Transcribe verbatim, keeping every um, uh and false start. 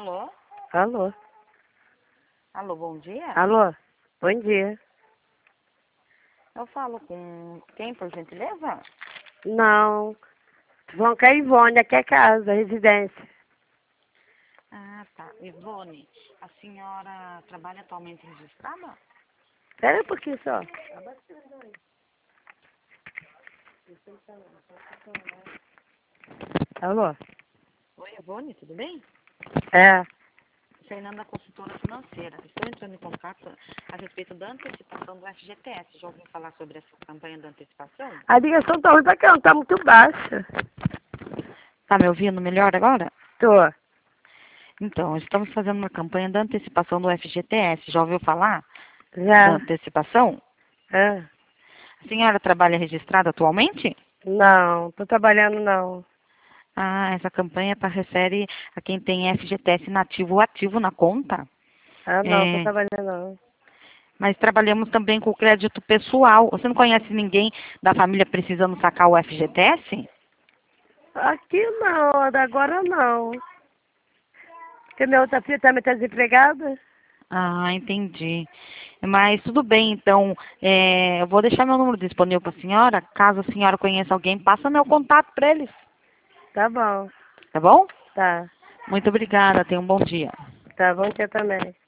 Alô? Alô? Alô, bom dia? Alô? Bom dia. Eu falo com quem, por gentileza? Não. João Caivone, aqui é casa, residência. Ah, tá. Ivone, a senhora trabalha atualmente registrada? Espera um pouquinho só. Alô? Oi, Ivone, tudo bem? É. Fernanda, consultora financeira. Estou entrando em contato a respeito da antecipação do F G T S. Já ouviu falar sobre essa campanha da antecipação? A ligação tá ruim pra cá, tá muito baixa. Tá me ouvindo melhor agora? Tô. Então, estamos fazendo uma campanha da antecipação do F G T S. Já ouviu falar da Já. antecipação? É. A senhora trabalha registrada atualmente? Não, tô trabalhando não. Ah, essa campanha tá, refere a quem tem F G T S nativo ou ativo na conta. Ah, não, tô É, trabalhando não. mas trabalhamos também com o crédito pessoal. Você não conhece ninguém da família precisando sacar o F G T S? Aqui não, agora não. Porque minha outra filha também tá desempregada. Ah, entendi. Mas tudo bem, então, é, eu vou deixar meu número disponível para a senhora. Caso a senhora conheça alguém, passa meu contato para eles, Tá bom. tá bom? Tá. Muito obrigada, tenha um bom dia. Tá bom dia também.